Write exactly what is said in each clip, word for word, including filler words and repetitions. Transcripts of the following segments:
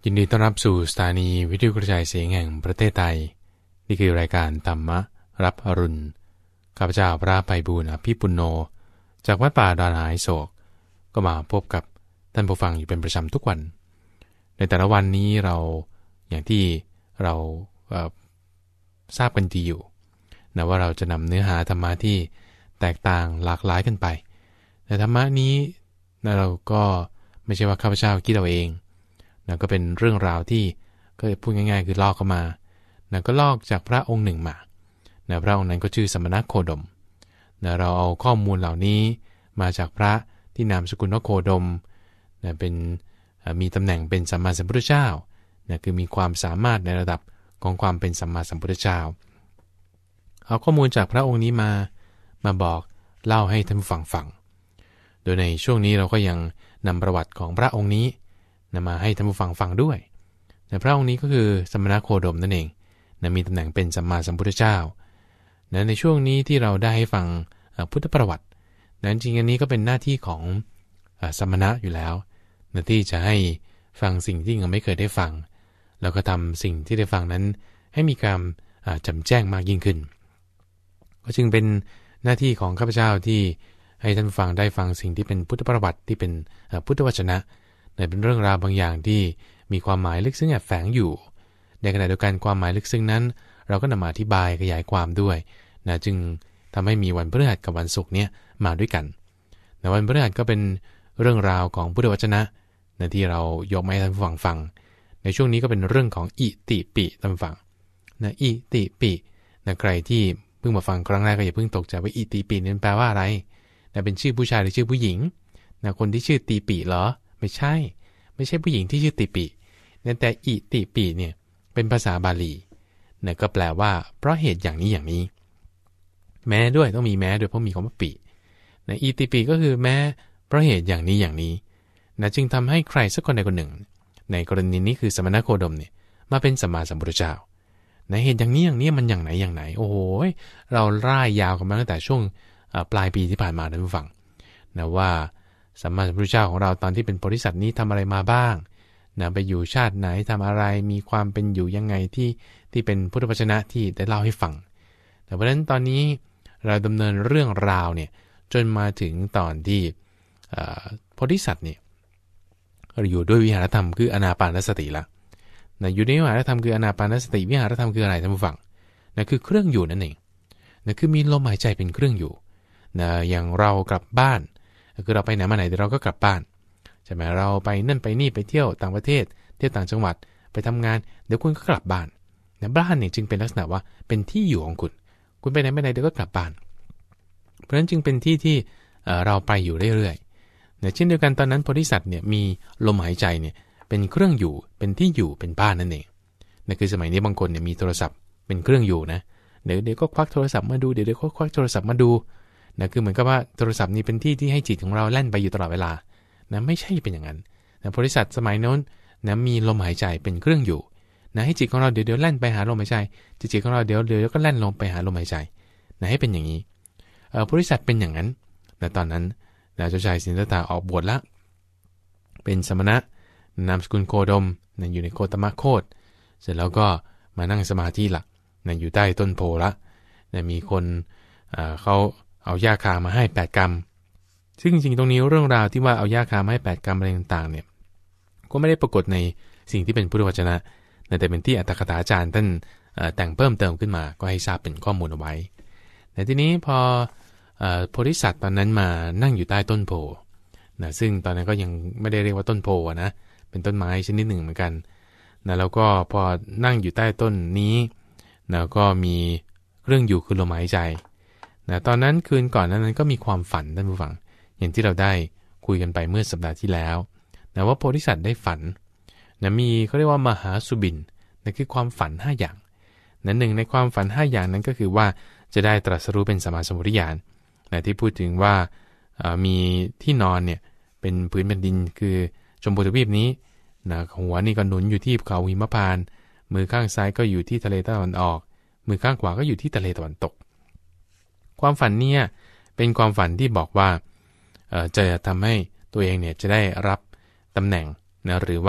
ยินดีต้อนรับสู่สถานีวิทยุกระจายเสียงแห่งประเทศไทยนี่คือรายการธรรมรับอรุณข้าพเจ้าพระไพบูลย์อภิปุณโญจากวัดป่าดอนหายโศกก็มาพบกับท่านผู้ฟังอยู่เป็นประจำทุกวันในแต่ละวันนี้เราอย่างที่เราเอ่อทราบกันดีอยู่นะว่าเราจะนำเนื้อหาธรรมะที่แตกต่างหลากหลายกันไปแต่ธรรมะนี้นะเราก็ไม่ใช่ว่าข้าพเจ้าคิดเอาเองนะก็เป็นเรื่องราวที่ก็พูดง่ายๆคือลอกเข้ามานะก็ลอกจากพระองค์หนึ่งมานะพระองค์นั้นก็ชื่อสมณโคดมนะเราเอาข้อมูลเหล่านี้มาจากพระที่นามสกุลว่าโคดมนะเป็นมีตำแหน่งเป็นสัมมาสัมพุทธเจ้านะคือมีความสามารถในระดับของความเป็นสัมมาสัมพุทธเจ้าเอาข้อมูลจากพระองค์นี้มามาบอกเล่าให้ท่านผู้ฟังฟังโดยในช่วงนี้เราก็ยังนำประวัติของพระองค์นี้นำมาให้ท่านผู้ฟังฟังด้วยแต่พระองค์นี้ก็คือสมณโคดมนั่นเองนะมีตำแหน่งเป็นสัมมาสัมพุทธเจ้านะในช่วงนี้ที่เราได้ให้ฟังพุทธประวัตินั้นจริงอันนี้ก็เป็นหน้าที่ของสมณะอยู่แล้วนะที่จะให้ฟังสิ่งที่ยังไม่เคยได้ฟังแล้วก็ทำสิ่งที่ได้ฟังนั้นให้มีการจำแจ้งมากยิ่งขึ้นก็จึงเป็นหน้าที่ของข้าพเจ้าที่ให้ท่านฟังได้ฟังสิ่งที่เป็นพุทธประวัติที่เป็นพุทธวจนะเป็นเรื่องราวบางอย่างที่มีความหมายลึกซึ้งแอบแฝงอยู่ในขณะเดียวกันความหมายลึกซึ้งนั้นเราก็นำมาอธิบายขยายความด้วยนะจึงทำให้มีวันพฤหัสกับวันศุกร์เนี่ยมาด้วยกันในวันพฤหัสก็เป็นเรื่องราวของพุทธวจนะนะที่เรายกมาให้ท่านฟังฟังในช่วงนี้ก็เป็นเรื่องของอิติปิท่านฟังนะอิติปินะใครที่เพิ่งมาฟังครั้งแรกก็อย่าเพิ่งตกใจว่าอิติปินั้นแปลว่าอะไรนะเป็นชื่อผู้ชายหรือชื่อผู้หญิงนะคนที่ชื่อติปิเหรอไม่ใช่ไม่ใช่ผู้หญิงที่ชื่อติปินั่นแต่อิติปิเนี่ยเป็นภาษาบาลีนะก็แปลว่าเพราะเหตุอย่างนี้อย่างนี้แม้ด้วยต้องมีแม้ด้วยเพราะมีคำว่าปินะอิติปิก็คือแม้เพราะเหตุอย่างนี้อย่างนี้นะจึงทำให้ใครสักคนใดคนหนึ่งในกรณีนี้คือสมณโคดมเนี่ยมาเป็นสัมมาสัมพุทธเจ้านะเหตุอย่างนี้อย่างนี้มันอย่างไหนอย่างไหนโอ้โหเราร่ายยาวกันมาตั้งแต่ช่วงปลายปีที่ผ่านมาท่านผู้ฟังนะว่าสัมมาสัมพุทธเจ้าของเราตอนที่เป็นโพธิสัตว์นี้ทำอะไรมาบ้างนะไปอยู่ชาติไหนทำอะไรมีความเป็นอยู่ยังไงที่ที่เป็นพุทธวจนะที่ได้เล่าให้ฟังแต่เพราะฉะนั้นตอนนี้เราดำเนินเรื่องราวเนี่ยจนมาถึงตอนที่โพธิสัตว์เนี่ยอยู่ด้วยวิหารธรรมคืออานาปานสติละนะอยู่ในวิหารธรรมคืออานาปานสติวิหารธรรมคืออะไรท่านผู้ฟังนะคือเครื่องอยู่นั่นเองนะคือมีลมหายใจเป็นเครื่องอยู่นะอย่างเรากลับบ้านคือเราไปไหนมาไหนเดี๋ยวเราก็กลับบ้านใช่ไหมเราไปนั่นไปนี่ไปเที่ยวต่างประเทศเที่ยวต่างจังหวัดไปทำงานเดี๋ยวคุณก็กลับบ้านนะบ้านเนี่ยจึงเป็นลักษณะว่าเป็นที่อยู่ของคุณคุณไปไหนไปไหนเดี๋ยวก็กลับบ้านเพราะฉะนั้นจึงเป็นที่ที่เราไปอยู่เรื่อยๆนะเช่นเดียวกันตอนนั้นโพธิสัตว์เนี่ยมีลมหายใจเนี่ยเป็นเครื่องอยู่เป็นที่อยู่เป็นบ้านนั่นเองนะคือสมัยนี้บางคนเนี่ยมีโทรศัพท์เป็นเครื่องอยู่นะเดี๋ยวเดี๋ยวก็ควักโทรศัพท์มาดูเดี๋ยวเดี๋ยวก็ควักโทรศัพท์มาดูนะคือเหมือนกับว่าโทรศัพท์นี้เป็นที่ที่ให้จิตของเราแล่นไปอยู่ตลอดเวลานะไม่ใช่เป็นอย่างนั้นนะโพธิสัตว์สมัยโน้นนะมีลมหายใจเป็นเครื่องอยู่นะให้จิตของเราเดี๋ยวเดี๋ยวแล่นไปหาลมหายใจจิตจิตของเราเดี๋ยวเดี๋ยวก็แล่นลงไปหาลมหายใจนะให้เป็นอย่างนี้เอ่อโพธิสัตว์เป็นอย่างนั้นนะตอนนั้นนะเจ้าชายสิทธัตถะออกบวชละเป็นสมณะนามสกุลโคดมนะอยู่ในโคตมะโคตเสร็จแล้วก็มานั่งสมาธิละนะอยู่ใต้ต้นโพละนะมีคนเอ่อเขาเอาหญ้าคามาให้แปดกรัมซึ่งจริงๆตรงนี้เรื่องราวที่ว่าเอาหญ้าคามาให้แปดกรัมอะไรต่างๆเนี่ยก็ไม่ได้ปรากฏในสิ่งที่เป็นพุทธวจนะแต่เป็นที่อัตถกถาจารย์ท่านแต่งเพิ่มเติมขึ้นมาก็ให้ทราบเป็นข้อมูลเอาไว้แต่ทีนี้พอโพธิสัตว์ตอนนั้นมานั่งอยู่ใต้ต้นโพนะซึ่งตอนนั้นก็ยังไม่ได้เรียกว่าต้นโพนะเป็นต้นไม้ชนิดหนึ่งเหมือนกันนะแล้วก็พอนั่งอยู่ใต้ต้นนี้นะก็มีเครื่องอยู่คือลมหายใจนะตอนนั้นคืนก่อนนั้นก็มีความฝันท่านผู้ฟังอย่างที่เราได้คุยกันไปเมื่อสัปดาห์ที่แล้วนะว่าโพธิสัตว์ได้ฝันนะมีเขาเรียกว่ามหาสุบินนะคือความฝันห้าอย่างนะหนึ่งในความฝันห้าอย่างนั้นก็คือว่าจะได้ตรัสรู้เป็นสัมมาสัมพุทธญาณนะที่พูดถึงว่ามีที่นอนเนี่ยเป็นพื้นแผ่นดินคือชมพูทวีปนี้นะหัวนี่ก็หนุนอยู่ที่เขาหิมพานต์มือข้างซ้ายก็อยู่ที่ทะเลตะวันออกมือข้างขวาก็อยู่ที่ทะเลตะวันตกความฝันเนี่ยเป็นความฝันที่บอกว่าจะทำให้ตัวเองเนี่ยจะได้รับตำแหน่งนะหรือว่า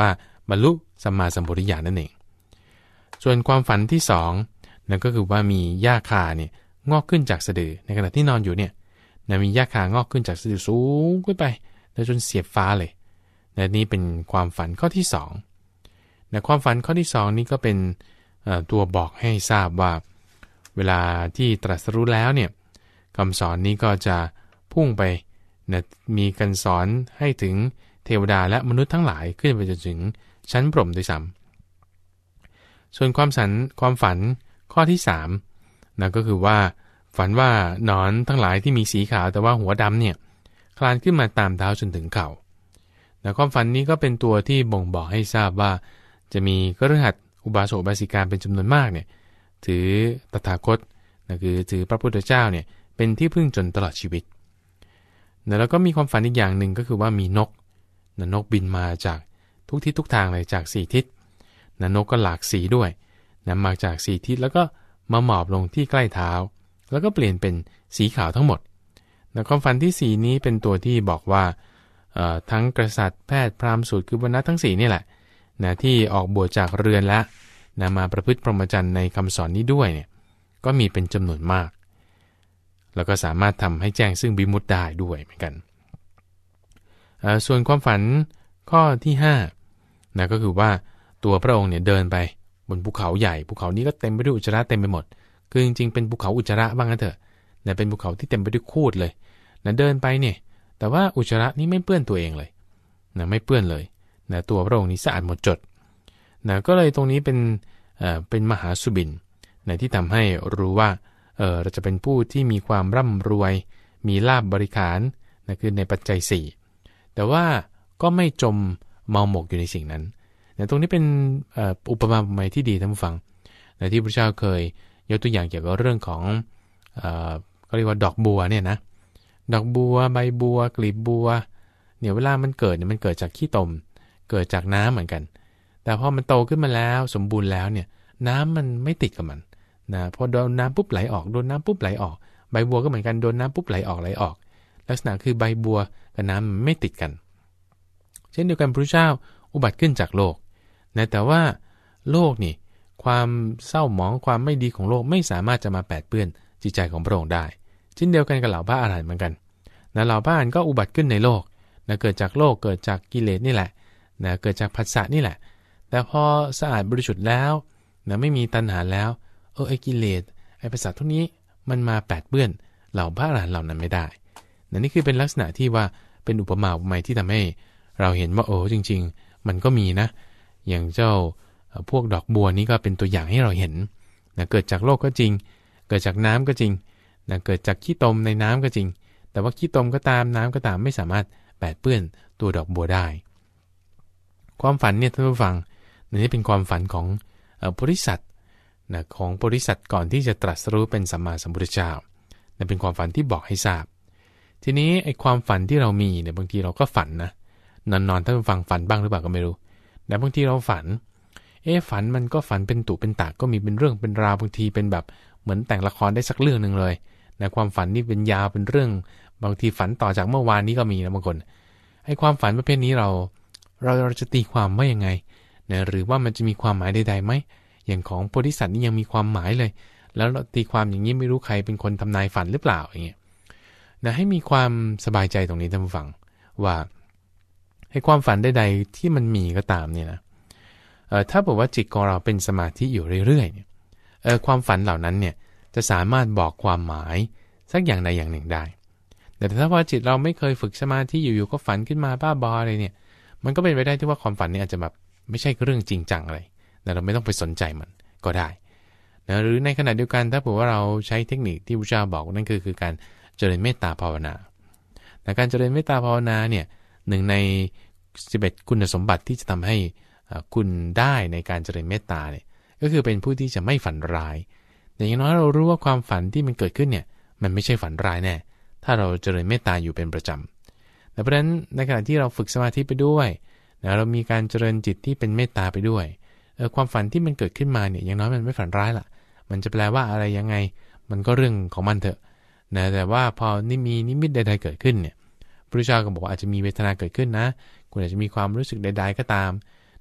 บรรลุสัมมาสัมโพธิญาณนั่นเองส่วนความฝันที่สองนั่นก็คือว่ามีหญ้าคาเนี่ยงอกขึ้นจากสะดือในขณะที่นอนอยู่เนี่ยนะมีหญ้าคางอกขึ้นจากสะดือสูงขึ้นไปแล้วจนเสียบฟ้าเลยนะนี่เป็นความฝันข้อที่สองนะความฝันข้อที่สองนี่ก็เป็นตัวบอกให้ทราบว่าเวลาที่ตรัสรู้แล้วเนี่ยคำสอนนี้ก็จะพุ่งไปนะมีการสอนให้ถึงเทวดาและมนุษย์ทั้งหลายขึ้นไปจนถึงชั้นพรหมด้วยซ้ำส่วนความฝันความฝันข้อที่สามนะก็คือว่าฝันว่าหนอนทั้งหลายที่มีสีขาวแต่ว่าหัวดำเนี่ยคลานขึ้นมาตามเท้าจนถึงเข่านะความฝันนี้ก็เป็นตัวที่บ่งบอกให้ทราบว่าจะมีคฤหัสถ์อุบาสกอุบาสิกาเป็นจำนวนมากเนี่ยถือตถาคตนะคือถือพระพุทธเจ้าเนี่ยเป็นที่พึ่งจนตลอดชีวิตนะแล้วก็มีความฝันอีกอย่างหนึ่งก็คือว่ามีนกนะนกบินมาจากทุกทิศทุกทางเลยจากสี่ทิศนะนกก็หลากสีด้วยนะมาจากสี่ทิศแล้วก็มาหมอบลงที่ใกล้เท้าแล้วก็เปลี่ยนเป็นสีขาวทั้งหมดนะความฝันที่สี่นี้เป็นตัวที่บอกว่าทั้งกษัตริย์แพทย์พราหมณ์สูตรคือวรรณะทั้งสี่นี่แหละนะที่ออกบวชจากเรือนแล้วนะมาประพฤติพรหมจรรย์ในคำสอนนี้ด้วยเนี่ยก็มีเป็นจำนวนมากแล้วก็สามารถทำให้แจ้งซึ่งวิมุตติได้ด้วยเหมือนกันส่วนความฝันข้อที่ห้านะก็คือว่าตัวพระองค์เนี่ยเดินไปบนภูเขาใหญ่ภูเขานี้ก็เต็มไปด้วยอุจจาระเต็มไปหมดคือจริงๆเป็นภูเขาอุจจาระบ้างนะเถอะนะเป็นภูเขาที่เต็มไปด้วยคูดเลยนะเดินไปเนี่ยแต่ว่าอุจจาระนี้ไม่เปื้อนตัวเองเลยนะไม่เปื้อนเลยนะตัวพระองค์นี้สะอาดหมดจดนะก็เลยตรงนี้เป็นเอ่อเป็นมหาสุบินนะที่ทำให้รู้ว่าเออเราจะเป็นผู้ที่มีความร่ำรวยมีลาภบริขารนะคือในปัจจัยสี่แต่ว่าก็ไม่จมเมาหมกอยู่ในสิ่งนั้นนะตรงนี้เป็นอุปมาอุปไมยที่ดีท่านผู้ฟังนะที่พระเจ้าเคยยกตัวอย่างเกี่ยวกับเรื่องของเอ่อเขาเรียกว่าดอกบัวเนี่ยนะดอกบัวใบบัวกลีบบัวเนี่ยเวลามันเกิดเนี่ยมันเกิดจากขี้ตมเกิดจากน้ำเหมือนกันแต่พอมันโตขึ้นมาแล้วสมบูรณ์แล้วเนี่ยน้ำมันไม่ติดกับมันนะพอโดนน้ำปุ๊บไหลออกโดนน้ำปุ๊บไหลออกใบบัวก็เหมือนกันโดนน้ำปุ๊บไหลออกไหลออกลักษณะคือใบบัวกับน้ำมันไม่ติดกันเช่นเดียวกันพระเจ้าอุบัติขึ้นจากโลกนะแต่ว่าโลกนี่ความเศร้าหมองความไม่ดีของโลกไม่สามารถจะมาแปดเปื้อนจิตใจของพระองค์ได้เช่นเดียวกันกับเหล่าพระอรหันต์เหมือนกันนะเหล่าพระอรหันต์ก็อุบัติขึ้นในโลกนะเกิดจากโลกเกิดจากกิเลสนี่แหละนะเกิดจากผัสสะนี่แหละแต่พอสะอาดบริสุทธิ์แล้วนะไม่มีตัณหาแล้วเออไอ้กิเลสไอ้ผัสสะทุกนี้มันมาแปดเปื้อนเหล่าพระอรหันต์เหล่านั้นไม่ได้นะนี่คือเป็นลักษณะที่ว่าเป็นอุปมาอุปไมยที่ทำให้เราเห็นว่าโอ้จริงๆมันก็มีนะอย่างเจ้าพวกดอกบัวนี้ก็เป็นตัวอย่างให้เราเห็นนะเกิดจากโลกก็จริงเกิดจากน้ำก็จริงนะเกิดจากขี้ตมในน้ำก็จริงแต่ว่าขี้ตมก็ตามน้ำก็ตามไม่สามารถแปดเปื้อนตัวดอกบัวได้ความฝันเนี่ยท่านผู้ฟังนี่เป็นความฝันของโพธิสัตว์นะของโพธิสัตว์ก่อนที่จะตรัสรู้เป็นสัมมาสัมพุทธเจ้านะเป็นความฝันที่บอกให้ทราบทีนี้ไอ้ความฝันที่เรามีเนี่ยบางทีเราก็ฝันนะนอนๆท่านผู้ฟังฝันบ้างหรือเปล่าก็ไม่รู้แต่บางทีเราฝันเอ๊ะฝันมันก็ฝันเป็นตุเป็นตากก็มีเป็นเรื่องเป็นราวบางทีเป็นแบบเหมือนแต่งละครได้สักเรื่องนึงเลยนะความฝันนี่เป็นยาวเป็นเรื่องบางทีฝันต่อจากเมื่อวานนี้ก็มีนะบางคนไอ้ความฝันประเภทนี้เราเราเราจะตีความว่ายังไงนะหรือว่ามันจะมีความหมายใดๆไหมอย่างของโพธิสัตว์นี่ยังมีความหมายเลยแล้วเราตีความอย่างนี้ไม่รู้ใครเป็นคนทำนายฝันหรือเปล่าอย่างเงี้ยนะให้มีความสบายใจตรงนี้ท่านผู้ฟังว่าให้ความฝันใดๆที่มันมีก็ตามเนี่ยนะเอ่อถ้าบอกว่าจิตของเราเป็นสมาธิอยู่เรื่อยๆเนี่ยเอ่อความฝันเหล่านั้นเนี่ยจะสามารถบอกความหมายสักอย่างใดอย่างหนึ่งได้แต่ถ้าว่าจิตเราไม่เคยฝึกสมาธิอยู่ๆก็ฝันขึ้นมาบ้าบออะไรเนี่ยมันก็เป็นไปได้ที่ว่าความฝันนี้อาจจะแบบไม่ใช่เรื่องจริงจังอะไรแต่เราไม่ต้องไปสนใจมันก็ได้นะหรือในขณะเดียวกันถ้าบอกว่าเราใช้เทคนิคที่พระเจ้าบอกนั่นคือคือการเจริญเมตตาภาวนาแต่การเจริญเมตตาภาวนาเนี่ยหนึ่งในสิบเอ็ดคุณสมบัติที่จะทำให้คุณได้ในการเจริญเมตตาเนี่ยก็คือเป็นผู้ที่จะไม่ฝันร้ายแต่อย่างน้อยเรารู้ว่าความฝันที่มันเกิดขึ้นเนี่ยมันไม่ใช่ฝันร้ายแน่ถ้าเราเจริญเมตตาอยู่เป็นประจำแต่เพราะฉะนั้นในขณะที่เราฝึกสมาธิไปด้วยนะเรามีการเจริญจิตที่เป็นเมตตาไปด้วยเออความฝันที่มันเกิดขึ้นมาเนี่ยอย่างน้อยมันไม่ฝันร้ายล่ะมันจะแปลว่าอะไรยังไงมันก็เรื่องของมันเถอะนะแต่ว่าพอนี่มีนิมิตใดๆเกิดขึ้นเนี่ยพระพุทธเจ้าก็บอกว่าอาจจะมีเวทนาเกิดขึ้นนะคุณอาจจะมีความรู้สึกใดๆก็ตาม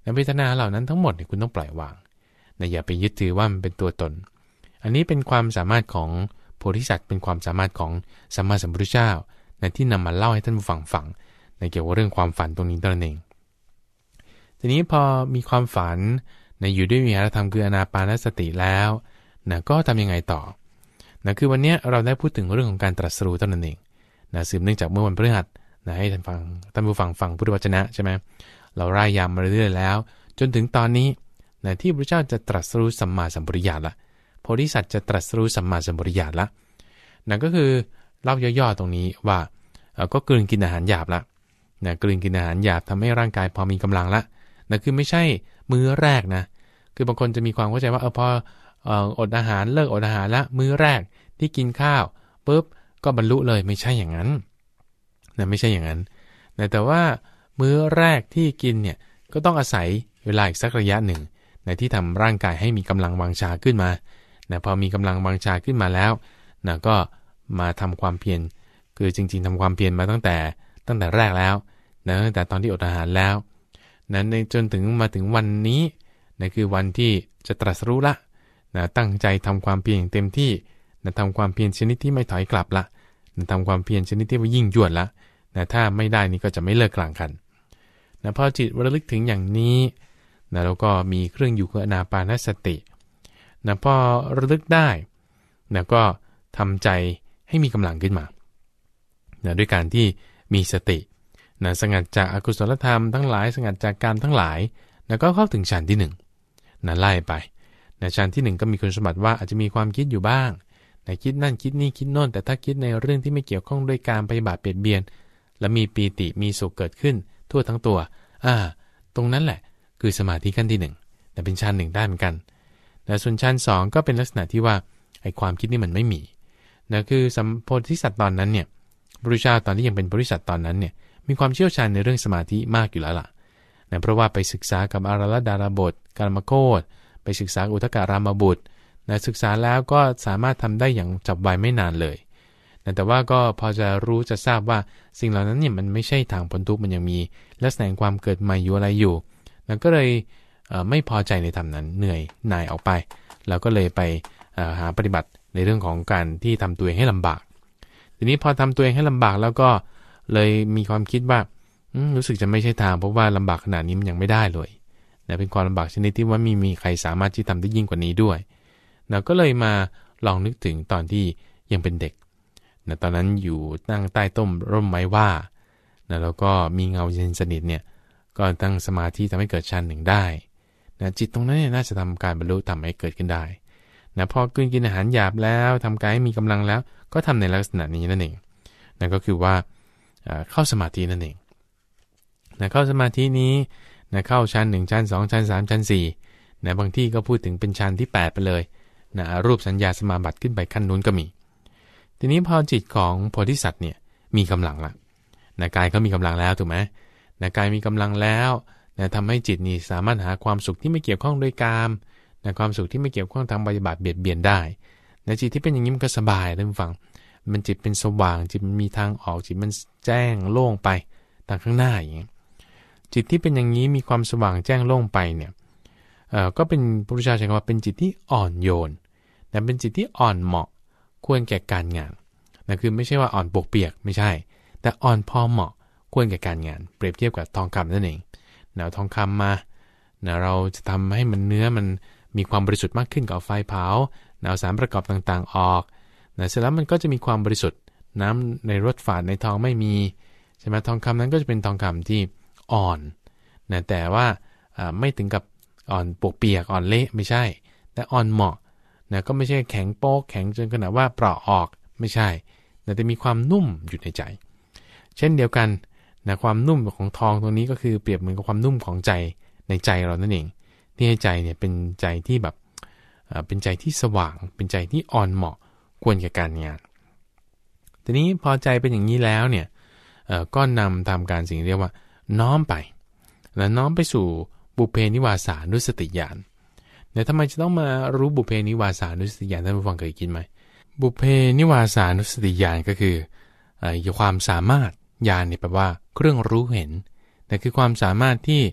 เวทนาเหล่านั้นทั้งหมดเนี่ยคุณต้องปล่อยวางนะอย่าไปยึดถือว่ามันเป็นตัวตนอันนี้เป็นความสามารถของโพธิสัตว์เป็นความสามารถของสัมมาสัมพุทธเจ้านะที่นำมาเล่าให้ท่านผู้ฟังฟังในเกี่ยวกับเรื่องความฝันตรงนี้นั่นเองทีนี้พอมีความฝันนะอยู่ด้วยวิหารธรรมคืออานาปานสติแล้วนะก็ทำยังไงต่อนะคือวันนี้เราได้พูดถึงเรื่องของการตรัสรู้เท่านั้นเองนะสืบเนื่องจากเมื่อวันพฤหัสนะให้ท่านฟังท่านผู้ฟังฟังพุทธวจนะใช่ไหมเราร่ายยามมาเรื่อยๆแล้วจนถึงตอนนี้นะที่พระเจ้าจะตรัสรู้สัมมาสัมปวิญญาณละโพธิสัตว์จะตรัสรู้สัมมาสัมปวิญญาณละนั่นก็คือเล่าย่อๆตรงนี้ว่าก็กลืนกินอาหารหยาบละนะกลืนกินอาหารหยาบทำให้ร่างกายพอมีกำลังละนะคือไม่ใช่มื้อแรกนะคือบางคนจะมีความเข้าใจว่าเออพออดอาหารเลิกอดอาหารละมื้อแรกที่กินข้าวปุ๊บก็บรรลุเลยไม่ใช่อย่างนั้นนะไม่ใช่อย่างนั้นนะแต่ว่ามื้อแรกที่กินเนี่ยก็ต้องอาศัยเวลาอีกสักระยะหนึ่งนะที่ทำร่างกายให้มีกำลังวังชาขึ้นมานะพอมีกำลังวังชาขึ้นมาแล้วนะก็มาทำความเพียรคือจริงๆทำความเพียรมาตั้งแต่ตั้งแต่แรกแล้วนะตั้งแต่ตอนที่อดอาหารแล้วนะในจนถึงมาถึงวันนี้นะคือวันที่จะตรัสรู้ละนะตั้งใจทำความเพียรอย่างเต็มที่นะทำความเพียรชนิดที่ไม่ถอยกลับละนะทำความเพียรชนิดที่ว่ายิ่งยวดละนะถ้าไม่ได้นี่ก็จะไม่เลิกกลางกันนะพอจิตระลึกถึงอย่างนี้นะแล้วก็มีเครื่องอยู่คืออานาปานสตินะพอระลึกได้นะก็ทำใจให้มีกำลังขึ้นมานะด้วยการที่มีสตินะสงัดจากอกุศลธรรมทั้งหลายสงัดจากกามทั้งหลายนะก็เข้าถึงฌานที่หนึ่งนะไล่ไปนะฌานที่หนึ่งก็มีคุณสมบัติว่าอาจจะมีความคิดอยู่บ้างนะคิดนั่นคิดนี่คิดโน่นแต่ถ้าคิดในเรื่องที่ไม่เกี่ยวข้องด้วยการปฏิบัติเบียดเบียนและมีปีติมีสุขเกิดขึ้นทั่วทั้งตัวอ่าตรงนั้นแหละคือสมาธิขั้นที่หนึ่งแต่เป็นฌานหนึ่งได้เหมือนกันแต่ส่วนฌานสองก็เป็นลักษณะที่ว่าไอ้ความคิดนี่มันไม่มีนะคือสัมโพธิสัตว์ตอนนั้นเนี่ยพระพุทธเจ้าตอนที่ยังเป็นโพธิสัตว์ตอนนั้นเนี่ยมีความเชี่ยวชาญในเรื่องสมาธิมากอยู่แล้วล่ะนะเพราะว่าไปศึกษากับอาราลดาราบทกามโคตไปศึกษาอุทกการามบุตรนะศึกษาแล้วก็สามารถทำได้อย่างจับไวไม่นานเลยนะแต่ว่าก็พอจะรู้จะทราบว่าสิ่งเหล่านั้นเนี่ยมันไม่ใช่ทางพ้นทุกข์มันยังมีลักษณะความเกิดใหม่อยู่อะไรอยู่นะก็เลยไม่พอใจในธรรมนั้นเหนื่อยหน่ายออกไปแล้วก็เลยไปหาปฏิบัติในเรื่องของการที่ทำตัวเองให้ลำบากทีนี้พอทำตัวเองให้ลำบากแล้วก็เลยมีความคิดว่ารู้สึกจะไม่ใช่ทางเพราะว่าลำบากขนาดนี้มันยังไม่ได้เลยนะเป็นความลำบากชนิดที่ว่าไม่มีใครสามารถที่ทำได้ยิ่งกว่านี้ด้วยนะก็เลยมาลองนึกถึงตอนที่ยังเป็นเด็กนะตอนนั้นอยู่นั่งใต้ต้นร่มไม้ว่านะแล้วก็มีเงาเย็นสนิทเนี่ยก็ตั้งสมาธิทำให้เกิดฌานหนึ่งได้นะจิตตรงนั้นเนี่ยน่าจะทำการบรรลุทำให้เกิดขึ้นได้นะพอกินกินอาหารหยาบแล้วทำกายให้มีกำลังแล้วก็ทำในลักษณะนี้นั่นเองนั่นก็คือว่าเข้าสมาธินั่นเองนะเข้าสมาธินี้นะเข้าชั้นหนึ่งชั้นสองชั้นสามชั้นสี่นะบางที่ก็พูดถึงเป็นชั้นที่แปดไปเลยนะรูปสัญญาสมาบัติขึ้นไปขั้นนู้นก็มีทีนี้พอจิตของโพธิสัตว์เนี่ยมีกำลังละนะกายเขามีกำลังแล้วถูกไหมนะกายมีกำลังแล้วนะทำให้จิตนี่สามารถหาความสุขที่ไม่เกี่ยวข้องด้วยกามนะความสุขที่ไม่เกี่ยวข้องทางปฏิบัติเบียดเบียนได้นะจิตที่เป็นอย่างนี้มันก็สบายท่านผู้ฟังมันจิตเป็นสว่างจิตมันมีทางออกจิตมันแจ้งโล่งไปทางข้างหน้าอย่างนี้จิตที่เป็นอย่างนี้มีความสว่างแจ้งโล่งไปเนี่ยเอ่อก็เป็นพระพุทธเจ้าใช้คำว่าเป็นจิตที่อ่อนโยนแต่เป็นจิตที่อ่อนเหมาะควรแก่การงานนะคือไม่ใช่ว่าอ่อนปวกเปียกไม่ใช่แต่อ่อนพอเหมาะควรแก่การงานเปรียบเทียบกับทองคำนั่นเองเอาทองคำมานะเราจะทำให้มันเนื้อมันมีความบริสุทธิ์มากขึ้นกับไฟเผาเอาสารประกอบต่างๆออกนะเสร็จแล้วมันก็จะมีความบริสุทธิ์น้ำในรสฝาดในทองไม่มีใช่ไหมทองคำนั้นก็จะเป็นทองคำที่อ่อนนะแต่ว่าไม่ถึงกับอ่อนปวกเปียกอ่อนเละไม่ใช่แต่อ่อนเหมาะนะก็ไม่ใช่แข็งโป๊กแข็งจนขนาดว่าเปราะออกไม่ใช่นะแต่มีความนุ่มอยู่ในใจเช่นเดียวกันนะความนุ่มของทองตรงนี้ก็คือเปรียบเหมือนกับความนุ่มของใจในใจเรานั่นเองที่ให้ใจเนี่ยเป็นใจที่แบบเป็นใจที่สว่างเป็นใจที่อ่อนเหมาะควรแก่การงานทีนี้พอใจเป็นอย่างนี้แล้วเนี่ยก็นำทำการสิ่งเรียกว่าน้อมไปแล้วน้อมไปสู่บุพเพนิวาสานุสติญาณเนี่ยทำไมจะต้องมารู้บุพเพนิวาสานุสติญาณท่านผู้ฟังเคยคิดไหมบุพเพนิวาสานุสติญาณก็คือความสามารถญาณเนี่ยแปลว่าเครื่องรู้เห็นแต่คือความสามารถที่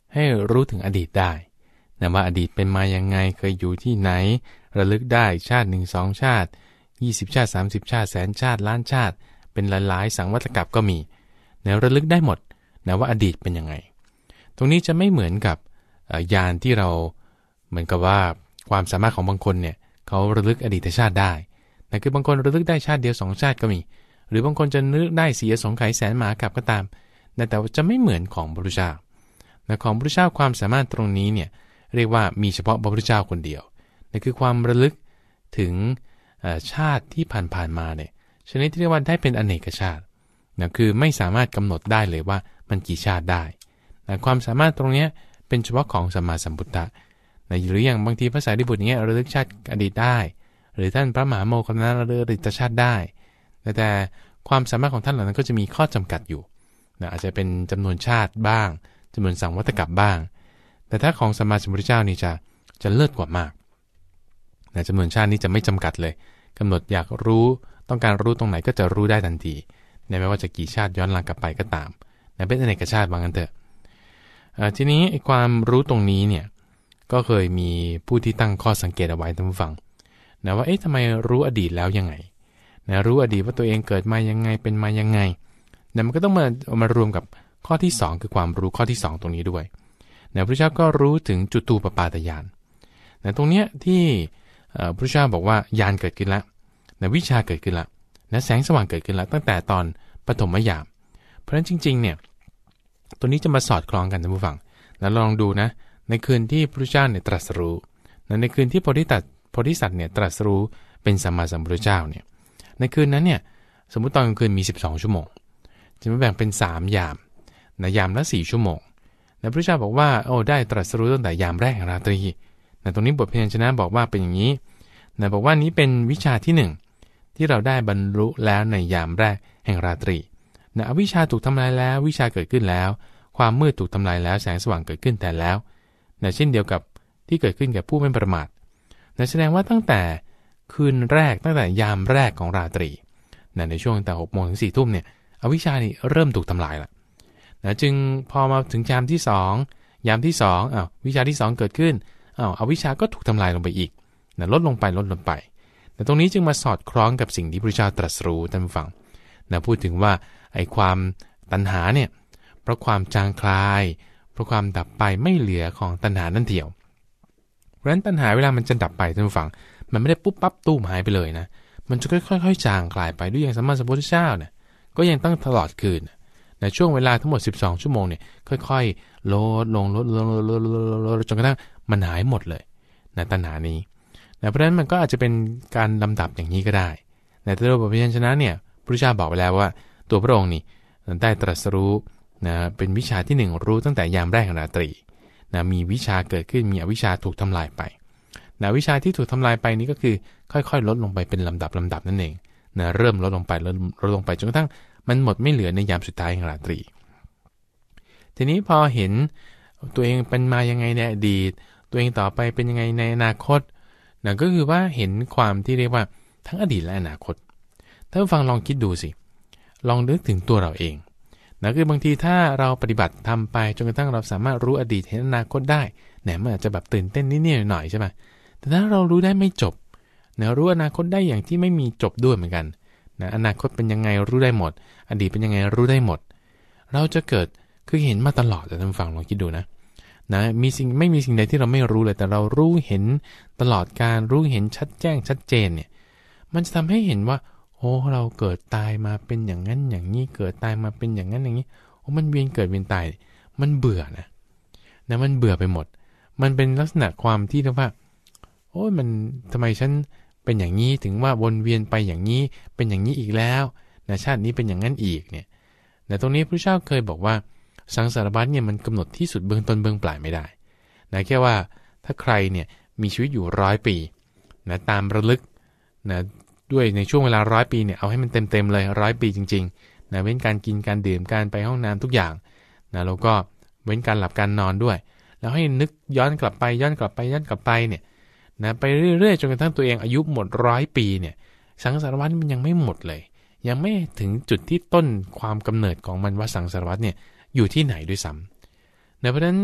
ให้รู้ถึงอดีตได้นะว่าอดีตเป็นมายังไงเคยอยู่ที่ไหนระลึกได้ชาติหนึ่งสองชาติยี่สิบชาติสามสิบชาติแสนชาติล้านชาติเป็นหลายๆสังวัตกับก็มีนะระลึกได้หมดนะว่าอดีตเป็นยังไงตรงนี้จะไม่เหมือนกับญาณที่เราเหมือนกับว่าความสามารถของบางคนเนี่ยเขาระลึกอดีตชาติได้นะคือบางคนระลึกได้ชาติเดียวสองชาติก็มีหรือบางคนจะนึกได้เสียสงไขยแสนมหากาพย์ก็ตามนะแต่จะไม่เหมือนของพระพุทธเจ้านะของพระพุทธเจ้าความสามารถตรงนี้เนี่ยเรียกว่ามีเฉพาะพระพุทธเจ้าคนเดียวนั่นคือความระลึกถึงชาติที่ผ่านๆมาเนี่ยชนิดที่เรียกว่าได้เป็นอเนกชาตินะคือไม่สามารถกำหนดได้เลยว่ามันกี่ชาติได้นะความสามารถตรงนี้เป็นเฉพาะของสัมมาสัมพุทธะนะหรืออย่างบางทีพระสารีบุตรอย่างเงี้ยระลึกชาติอดีตได้หรือท่านพระมหาโมคคัลลานะระลึกอดีตชาติได้แต่แต่ความสามารถของท่านเหล่านั้นก็จะมีข้อจำกัดอยู่นะอาจจะเป็นจำนวนชาติบ้างจำนวนสังวัตกับบ้างแต่ถ้าของสัมมาสัมพุทธเจ้านี่จะจะเลิศกว่ามากนะจำนวนชาตินี้จะไม่จำกัดเลยกำหนดอยากรู้ต้องการรู้ตรงไหนก็จะรู้ได้ทันทีนะไม่ว่าจะกี่ชาติย้อนหลังกลับไปก็ตามนะเป็นอเนกชาติบางกันเถอะทีนี้ไอ้ความรู้ตรงนี้เนี่ยก็เคยมีผู้ที่ตั้งข้อสังเกตเอาไว้ท่านผู้ฟังนะว่าเอ๊ะทำไมรู้อดีตแล้วยังไงนะรู้อดีตว่าตัวเองเกิดมายังไงเป็นมายังไงนะมันก็ต้องมามารวมกับข้อที่สองคือความรู้ข้อที่สองตรงนี้ด้วยนะพระเจ้าก็รู้ถึงจุตูปปาตญาณนะตรงเนี้ยที่พระเจ้าบอกว่าญาณเกิดขึ้นแล้วนะวิชาเกิดขึ้นแล้วนะแสงสว่างเกิดขึ้นแล้วตั้งแต่ตอนปฐมยามเพราะฉะนั้นจริงๆเนี่ยตัวนี้จะมาสอดคล้องกันท่านผู้ฟังนะลองดูนะในคืนที่พระเจ้าเนี่ยตรัสรู้นะในคืนที่โพธิสัตว์โพธิสัตว์เนี่ยตรัสรู้เป็นสัมมาสัมพุทธเจ้าเนี่ยในคืนนั้นเนี่ยสมมุติตอนกลางคืนมีสิบสองชั่วโมงจะมาแบ่งเป็นสามยามนะยามละสี่ชั่วโมงนะพระเจ้าบอกว่าโอ้ได้ตรัสรู้ตั้งแต่ยามแรกแห่งราตรีนะตรงนี้บทพยัญชนะบอกว่าเป็นอย่างนี้นะบอกว่านี้เป็นวิชาที่หนึ่งที่เราได้บรรลุแล้วในยามแรกแห่งราตรีนะอวิชชาถูกทำลายแล้ววิชาเกิดขึ้นแล้วความมืดถูกทำลายแล้วแสงสว่างเกิดขึ้นแต่แล้วนะเช่นเดียวกับที่เกิดขึ้นกับผู้ไม่ประมาทนะแสดงว่าตั้งแต่คืนแรกตั้งแต่ยามแรกของราตรีนะในช่วงตั้งแต่หกโมงถึงสี่ทุ่มเนี่ยอวิชชานี่เริ่มถูกทำลายละนะจึงพอมาถึงยามที่สองยามที่สองอ้าววิชาที่สองเกิดขึ้นอ้าวอวิชชาก็ถูกทำลายลงไปอีกนะลดลงไปลดลงไปแต่ตรงนี้จึงมาสอดคล้องกับสิ่งที่พระเจ้าตรัสรู้ท่านผู้ฟังนะพูดถึงว่าไอ้ความตัณหาเนี่ยเพราะความจางคลายเพราะความดับไปไม่เหลือของตัณหานั่นเดียวเพราะฉะนั้นตัณหาเวลามันจะดับไปท่านผู้ฟังมันไม่ได้ปุ๊บปั๊บตู้มหายไปเลยนะมันจะค่อยๆจางคลายไปด้วยอย่างสัมมาสัมพุทธเจ้าเนี่ยก็ยังตั้งตลอดคืนในช่วงเวลาทั้งหมดสิบสองชั่วโมงเนี่ยค่อยๆลดลงลดลงลดลดลดจนกระทั่งมันหายหมดเลยในตัณหานี้เพราะฉะนั้นมันก็อาจจะเป็นการลำดับอย่างนี้ก็ได้ในตัวบทพยัญชนะเนี่ยพระเจ้าบอกไปแล้วว่าตัวพระองค์นี่ได้ตรัสรู้นะเป็นวิชาที่หนึ่งรู้ตั้งแต่ยามแรกของราตรีนะมีวิชาเกิดขึ้นมีอวิชชาถูกทำลายไปนะวิชาที่ถูกทำลายไปนี้ก็คือค่อยๆลดลงไปเป็นลำดับลำดับนั่นเองนะเริ่มลดลงไปลดลดลงไปจนกระทั่งมันหมดไม่เหลือในยามสุดท้ายของราตรีทีนี้พอเห็นตัวเองเป็นมายังไงในอดีตตัวเองต่อไปเป็นยังไงในอนาคตนะก็คือว่าเห็นความที่เรียกว่าทั้งอดีตและอนาคตถ้าฟังลองคิดดูสิลองนึกถึงตัวเราเองนะคือบางทีถ้าเราปฏิบัติทำไปจนกระทั่งเราสามารถรู้อดีตเห็นอนาคตได้เนี่ยมันอาจจะแบบตื่นเต้นนิดๆหน่อยๆใช่ไหมแต่ถ้าเรารู้ได้ไม่จบนะรู้อนาคตได้อย่างที่ไม่มีจบด้วยเหมือนกันนะอนาคตเป็นยังไงรู้ได้หมดอดีตเป็นยังไงรู้ได้หมดเราจะเกิดคือเห็นมาตลอดแต่ท่านฟังลองคิดดูนะนะมีสิ่งไม่มีสิ่งใดที่เราไม่รู้เลยแต่เรารู้เห็นตลอดการรู้เห็นชัดแจ้งชัดเจนเนี่ยมันจะทำให้เห็นว่าโอ้เราเกิดตายมาเป็นอย่างนั้นอย่างนี้เกิดตายมาเป็นอย่างนั้นอย่างนี้โอ้มันเวียนเกิดเวียนตายมันเบื่อนะนะมันเบื่อไปหมดมันเป็นลักษณะความที่เรียกว่าโอ้ยมันทำไมฉันเป็นอย่างนี้ถึงว่าวนเวียนไปอย่างนี้เป็นอย่างนี้อีกแล้วนะชาตินี้เป็นอย่างนั้นอีกเนี่ยแต่ตรงนี้พระเจ้าเคยบอกว่าสังสารวัฏเนี่ยมันกำหนดที่สุดเบื้องต้นเบื้องปลายไม่ได้นะแค่ว่าถ้าใครเนี่ยมีชีวิตอยู่ร้อยปีนะตามระลึกนะด้วยในช่วงเวลาร้อยปีเนี่ยเอาให้มันเต็มๆเลยร้อยปีจริงๆนะเว้นการกินการดื่มการไปห้องน้ำทุกอย่างนะแล้วก็เว้นการหลับการนอนด้วยแล้วให้นึกย้อนกลับไปย้อนกลับไปย้อนกลับไปเนี่ยนะไปเรื่อยๆจนกระทั่งตัวเองอายุหมดร้อยปีเนี่ยสังสารวัฏมันยังไม่หมดเลยยังไม่ถึงจุดที่ต้นความกำเนิดของมันว่าสังสารวัฏเนี่ยอยู่ที่ไหนด้วยซ้ำนะเพราะฉะนั้น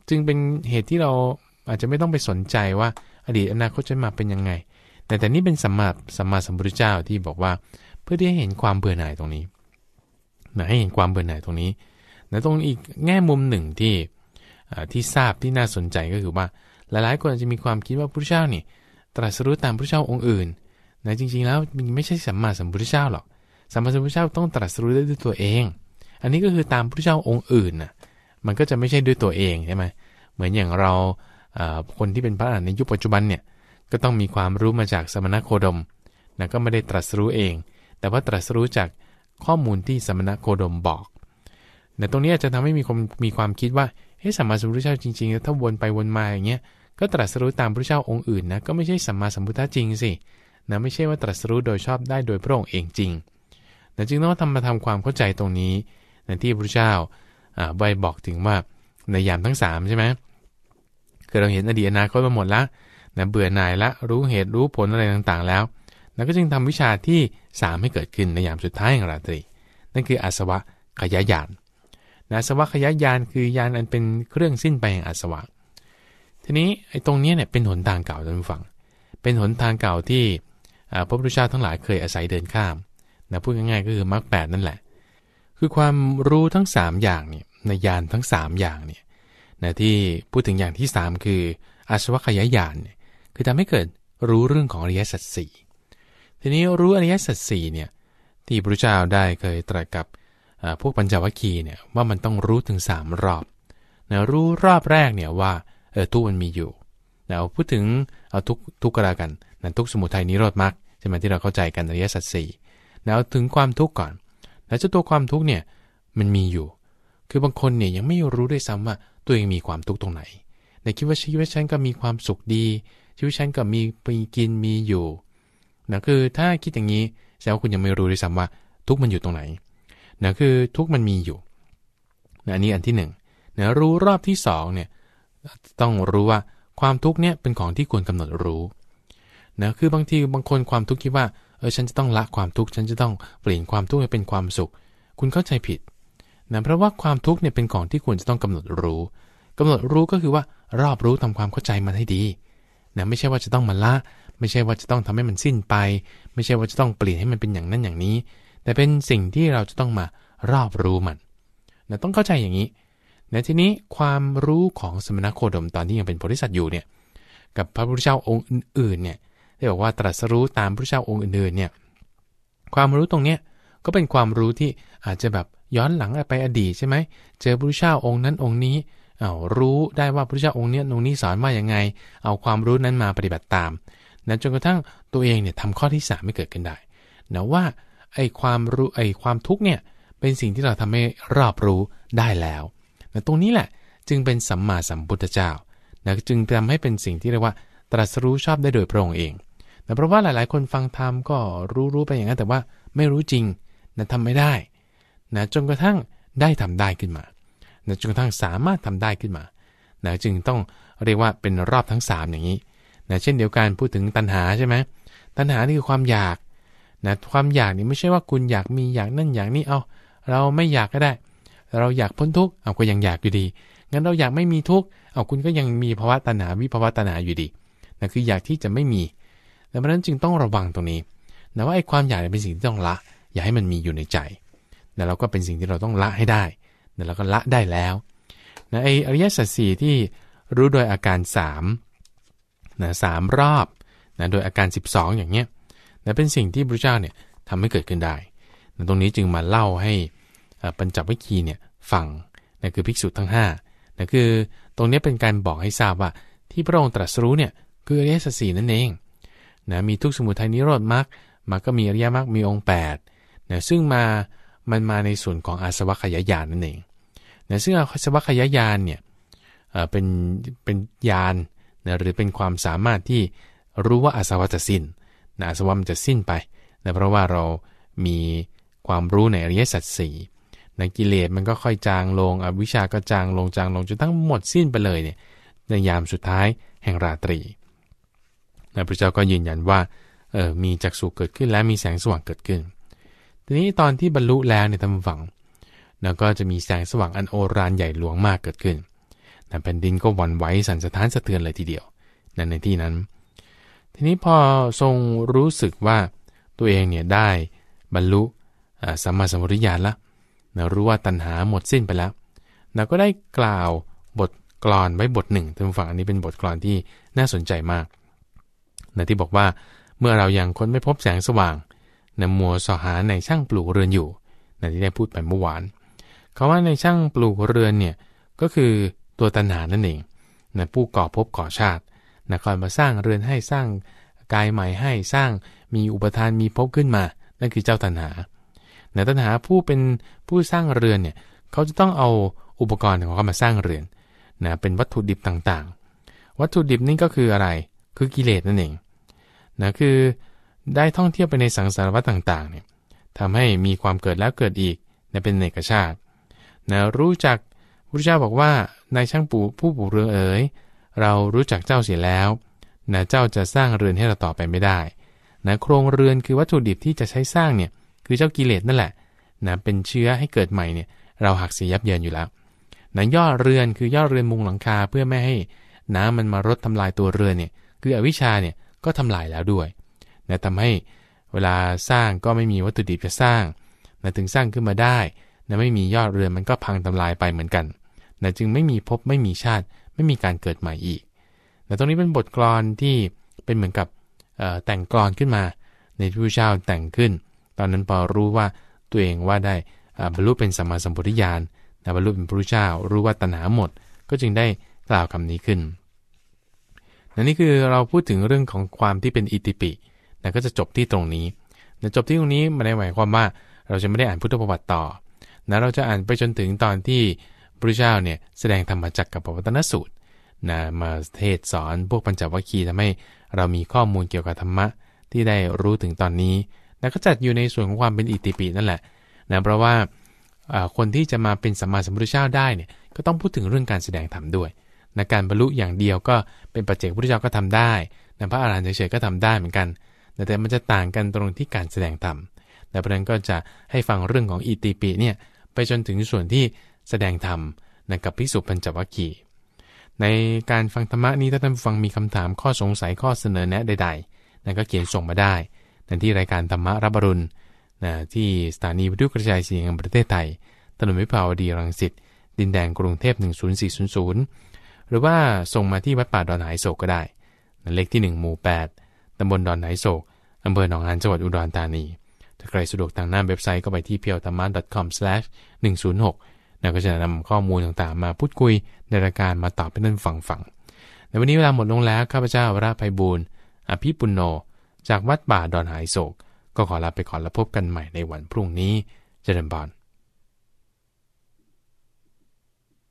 จึงเป็นเหตุที่เราอาจจะไม่ต้องไปสนใจว่าอดีตอนาคตจะมาเป็นยังไงแต่แต่นี่เป็นสัมมาสัมมาสัมพุทธเจ้าที่บอกว่าเพื่อที่ให้เห็นความเบื่อหน่ายตรงนี้นะให้เห็นความเบื่อหน่ายตรงนี้นะตรงอีกแง่มุมหนึ่งที่ที่ทราบที่น่าสนใจก็คือว่าหลายๆคนอาจจะมีความคิดว่าพระพุทธเจ้านี่ตรัสรู้ตามพระพุทธเจ้าองค์อื่นนะจริงๆแล้วมันไม่ใช่สัมมาสัมพุทธเจ้าหรอกสัมมาสัมพุทธเจ้าต้องตรัสรู้ได้ด้วยตัวเองอันนี้ก็คือตามพระพุทธเจ้าองค์อื่นน่ะมันก็จะไม่ใช่ด้วยตัวเองใช่ไหมเหมือนอย่างเราคนที่เป็นพระอรหันต์ในยุคปัจจุบันเนี่ยก็ต้องมีความรู้มาจากสมณโคดมนะก็ไม่ได้ตรัสรู้เองแต่ว่าตรัสรู้จากข้อมูลที่สมณโคดมบอกแต่ตรงนี้อาจจะทำให้มีคนมีความคิดว่าเฮ้ยสัมมาสัมพุทธเจ้าจริงๆถ้าวนไปวนมาอย่างเงี้ยก็ตรัสรู้ตามพระเจ้าองค์อื่นนะก็ไม่ใช่สัมมาสัมพุทธะจริงสินะไม่ใช่ว่าตรัสรู้โดยชอบได้โดยพระองค์เองจริงนะจึงต้องทำมาทำความเข้าใจตรงนี้นะที่พระเจ้าอ่าใบบอกถึงว่าในยามทั้งสามใช่ไหมคือเราเห็นอดีตอนาคตมาหมดแล้วนะเบื่อหน่ายละรู้เหตุรู้ผลอะไรต่างๆแล้วนะก็จึงทำวิชาที่สามให้เกิดขึ้นในยามสุดท้ายของราตรีนั่นคืออาสวะขยายานนะอาสวะขยายานคือยานอันเป็นเครื่องสิ้นไปแห่งอาสวะทีนี้ไอ้ตรงนี้เนี่ยเป็นหนทางเก่าท่านผู้ฟังเป็นหนทางเก่าที่พระพุทธเจ้าทั้งหลายเคยอาศัยเดินข้ามนะพูดง่ายๆก็คือมรรคแปดนั่นแหละคือความรู้ทั้งสามอย่างเนี่ยในยานทั้งสามอย่างเนี่ยนะที่พูดถึงอย่างที่สามคืออาสวะขยายานเนี่ยคือทำให้เกิดรู้เรื่องของอริยสัจสี่ทีนี้รู้อริยสัจสี่เนี่ยที่พระพุทธเจ้าได้เคยตรัสกับพวกปัญจวัคคีย์เนี่ยว่ามันต้องรู้ถึงสามรอบนะรู้รอบแรกเนี่ยว่าเออทุกมันมีอยู่นะเอาพูดถึงเอาทุกทุกกระกันนะทุกสมุทัยนิโรธมรรคใช่ไหมที่เราเข้าใจกันอริยสัจสี่นะเอาถึงความทุกข์ก่อนแล้วเจ้าตัวความทุกข์เนี่ยมันมีอยู่คือบางคนเนี่ยยังไม่รู้ด้วยซ้ำว่าตัวเองมีความทุกข์ตรงไหนในคิดว่าชีวิตฉันก็มีความสุขดีชีวิตฉันก็มีมีกินมีอยู่นะคือถ้าคิดอย่างนี้แสดงว่าคุณยังไม่รู้ด้วยซ้ำว่าทุกข์มันอยู่ตรงไหนนะคือทุกข์มันมีอยู่นะอันนี้อันที่หนึ่งนะรู้รอบที่สองเนี่ยต้องรู้ว่าความทุกข์เนี่ยเป็นของที่ควรกำหนดรู้นะคือบางทีบางคนความทุกข์คิดว่าเออฉันจะต้องละความทุกข์ฉันจะต้องเปลี่ยนความทุกข์ให้เป็นความสุขคุณเข้าใจผิดนะเพราะว่าความทุกข์เนี่ยเป็นของที่ควรจะต้องกำหนดรู้กำหนดรู้ก็คือว่ารอบรู้ทำความเข้าใจมันให้ดีนะไม่ใช่ว่าจะต้องมาละไม่ใช่ว่าจะต้องทำให้มันสิ้นไปไม่ใช่ว่าจะต้องเปลี่ยนให้มันเป็นอย่างนั้นอย่างนี้แต่เป็นสิ่งที่เราจะต้องมารอบรู้มันนะต้องเข้าใจอย่างนี้นะทีนี้ความรู้ของสมณโคดมตอนที่ยังเป็นโพธิสัตว์อยู่เนี่ยกับพระพุทธเจ้าองค์อื่นๆเนี่ยได้บอกว่าตรัสรู้ตามพระพุทธเจ้าองค์อื่นๆเนี่ยความรู้ตรงเนี้ยก็เป็นความรู้ที่อาจจะแบบย้อนหลังไปอดีตใช่ไหมเจอพระพุทธเจ้าองค์นั้นองค์นี้เอารู้ได้ว่าพระพุทธเจ้าองค์เนี้ยองค์นี้สอนว่ายังไงเอาความรู้นั้นมาปฏิบัติตามนะจนกระทั่งตัวเองเนี่ยทำข้อที่สามไม่เกิดขึ้นได้นะว่าไอ้ความรู้ไอ้ความทุกข์เนี่ยเป็นสิ่งที่เราทำให้รอบรู้ได้แล้วนะตรงนี้แหละจึงเป็นสัมมาสัมพุทธเจ้านะจึงทำให้เป็นสิ่งที่เรียกว่าตรัสรู้ชอบได้โดยพระองค์เองนะเพราะว่าหลายๆคนฟังธรรมก็รู้ๆไปอย่างนั้นแต่ว่าไม่รู้จริงนะทำไม่ได้นะจนกระทั่งได้ทำได้ขึ้นมานะจนกระทั่งสามารถทำได้ขึ้นมานะจึงต้องเรียกว่าเป็นรอบทั้งสามอย่างนี้นะเช่นเดียวกันพูดถึงตัณหาใช่ไหมตัณหานี่คือความอยากนะความอยากนี่ไม่ใช่ว่าคุณอยากมีอยากนั่นอยากนี่เอาเราไม่อยากก็ได้เราอยากพ้นทุกข์เอาก็ยังอยากอยู่ดีงั้นเราอยากไม่มีทุกข์เอาคุณก็ยังมีภาวะตัณหาวิภาวะตัณหาอยู่ดีนะคืออยากที่จะไม่มีดังนั้นจึงต้องระวังตรงนี้นะว่าไอ้ความอยากเป็นสิ่งที่ต้องละอย่าให้มันมีอยู่ในใจแต่เราก็เป็นสิ่งที่เราต้องละให้ได้แต่เราก็ละได้แล้วนะไอ้อริยสัจสี่ที่รู้โดยอาการสามนะสามรอบนะโดยอาการสิบสองอย่างเงี้ยนะเป็นสิ่งที่พระเจ้าเนี่ยทำให้เกิดขึ้นได้นะตรงนี้จึงมาเล่าให้ปัญจวัคคีย์เนี่ยฟังนะคือภิกษุทั้งห้านะคือตรงนี้เป็นการบอกให้ทราบว่าที่พระองค์ตรัสรู้เนี่ยคืออริยสัจสี่นั่นเองนะมีทุกข์สมุทัยนิโรธมรรคมรรคก็มีอริยมรรคมีองค์แปดนะซึ่งมามันมาในส่วนของอาสวะขยายานนั่นเองนะซึ่งอาสวะขยายานเนี่ยเอ่อเป็นเป็นญาณนะหรือเป็นความสามารถที่รู้ว่าอาสวะจะสิ้นนะอาสวะมันจะสิ้นไปนะเพราะว่าเรามีความรู้ในอริยสัจสี่นะกิเลสมันก็ค่อยจางลงอวิชชาก็จางลงจางลงจนทั้งหมดสิ้นไปเลยเนี่ยในยามสุดท้ายแห่งราตรีนะพระเจ้าก็ยืนยันว่าเออมีจักษุเกิดขึ้นและมีแสงสว่างเกิดขึ้นทีนี้ตอนที่บรรลุแล้วเนี่ยท่านผู้ฟังแล้วก็จะมีแสงสว่างอันโอฬารใหญ่หลวงมากเกิดขึ้นนะแผ่นดินก็หวั่นไหวสั่นสะท้านสะเทือนเลยทีเดียวนั่นในที่นั้นทีนี้พอทรงรู้สึกว่าตัวเองเนี่ยได้บรรลุสัมมาสัมปวิญญาณละนะรู้ว่าตัณหาหมดสิ้นไปแล้วนะก็ได้กล่าวบทกลอนไว้บทหนึ่งท่านผู้ฟังอันนี้เป็นบทกลอนที่น่าสนใจมากนะที่บอกว่าเมื่อเรายังค้นไม่พบแสงสว่างนะมัวสอหาในช่างปลูกเรือนอยู่นะที่ได้พูดไปเมื่อวานคำว่าในช่างปลูกเรือนเนี่ยก็คือตัวตัณหานั่นเองนะผู้ก่อภพก่อชาตินะคอยมาสร้างเรือนให้สร้างกายใหม่ให้สร้างมีอุปทานมีภพขึ้นมานั่นคือเจ้าตัณหานะตัณหาผู้เป็นผู้สร้างเรือนเนี่ยเขาจะต้องเอาอุปกรณ์ของเขามาสร้างเรือนนะเป็นวัตถุดิบต่างๆวัตถุดิบนี่ก็คืออะไรคือกิเลสนั่นเองนะคือได้ท่องเที่ยวไปในสังสารวัฏต่างๆเนี่ยทำให้มีความเกิดแล้วเกิดอีกนะเป็นเนกชาตินะรู้จักพระพุทธเจ้าบอกว่านายช่างปู่ผู้ปลูกเรือนเอ๋ยเรารู้จักเจ้าเสียแล้วนะเจ้าจะสร้างเรือนให้เราต่อไปไม่ได้นะโครงเรือนคือวัตถุดิบที่จะใช้สร้างเนี่ยคือเจ้ากิเลสนั่นแหละนะเป็นเชื้อให้เกิดใหม่เนี่ยเราหักเสียยับเยินอยู่แล้วนะย่อเรือนคือย่อเรือนมุงหลังคาเพื่อไม่ให้น้ำมันมารดทำลายตัวเรือนเนี่ยคืออวิชชาเนี่ยก็ทำลายแล้วด้วยนะทำให้เวลาสร้างก็ไม่มีวัตถุดิบจะสร้างนะถึงสร้างขึ้นมาได้นะไม่มียอดเรือนมันก็พังทำลายไปเหมือนกันนะจึงไม่มีภพไม่มีชาติไม่มีการเกิดใหม่อีกแต่ตรงนี้เป็นบทกลอนที่เป็นเหมือนกับแต่งกลอนขึ้นมาในที่พระเจ้าแต่งขึ้นตอนนั้นพอรู้ว่าตัวเองว่าได้บรรลุเป็นสัมมาสัมพุทธญาณบรรลุเป็นพระพุทธเจ้ารู้ว่าตัณหาหมดก็จึงได้กล่าวคำนี้ขึ้นนั่นนี่คือเราพูดถึงเรื่องของความที่เป็นอิติปินะก็จะจบที่ตรงนี้นะจบที่ตรงนี้ไม่ได้หมายความว่าเราจะไม่ได้อ่านพุทธประวัติต่อนะเราจะอ่านไปจนถึงตอนที่พระพุทธเจ้าเนี่ยแสดงธรรมจักรกับปวัตตนสูตรนะมาเทศสอนพวกปัญจวัคคีย์ทำให้เรามีข้อมูลเกี่ยวกับธรรมะที่ได้รู้ถึงตอนนี้นะก็จัดอยู่ในส่วนของความเป็นอิติปินั่นแหละนะเพราะว่าคนที่จะมาเป็นสัมมาสัมพุทธเจ้าได้เนี่ยก็ต้องพูดถึงเรื่องการแสดงธรรมด้วยนะการบรรลุอย่างเดียวก็เป็นปัจเจกพุทธเจ้าก็ทำได้นะพระอรหันต์เฉยๆก็ทำได้เหมือนกันแต่มันจะต่างกันตรงที่การแสดงธรรมแต่เพราะนั้นก็จะให้ฟังเรื่องของอิติปิเนี่ยไปจนถึงส่วนที่แสดงธรรมนะกับภิกษุปัญจวัคคีย์ในการฟังธรรมะนี้ถ้าท่านฟังมีคำถามข้อสงสัยข้อเสนอแนะใดๆนะก็เขียนส่งมาได้ในที่รายการธรรมะรับอรุณนะที่สถานีวิทยุกระจายเสียงแห่งประเทศไทยถนนวิภาวดีรังสิตดินแดงกรุงเทพหนึ่งศูนย์สี่ศูนย์ศูนย์หรือว่าส่งมาที่วัดป่าดอนหายโศกก็ได้นะเลขที่หนึ่งหมู่แปดตำบลดอนหายโศกอำเภอหนองหานจังหวัดอุดรธานีถ้าใครสะดวกทางหน้าเว็บไซต์ก็ไปที่ เพียวธรรมะ ดอท คอม สแลช หนึ่งศูนย์หก นะก็จะนำข้อมูลต่างๆมาพูดคุยในรายการมาตอบให้ท่านฟังฟังในวันนี้เวลาหมดลงแล้วข้าพเจ้าวราไพบูลย์อภิปุณโญจากวัดป่าดอนหายโศกก็ขอลาไปก่อนแล้วพบกันใหม่ในวันพรุ่งนี้เจริญพร